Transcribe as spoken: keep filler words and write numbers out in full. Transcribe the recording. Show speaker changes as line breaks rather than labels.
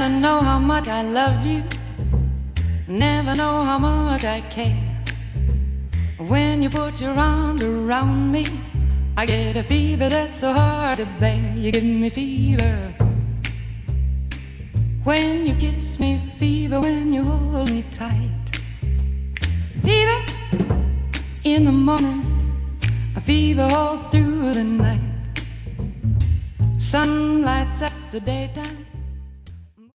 never know how much I love you, never know how much I care. When you put your arms around me, I get a fever that's so hard to bear. You give me fever when you kiss me, fever when you hold me tight. Fever in the morning, a fever all through the night. Sun lights up the daytime,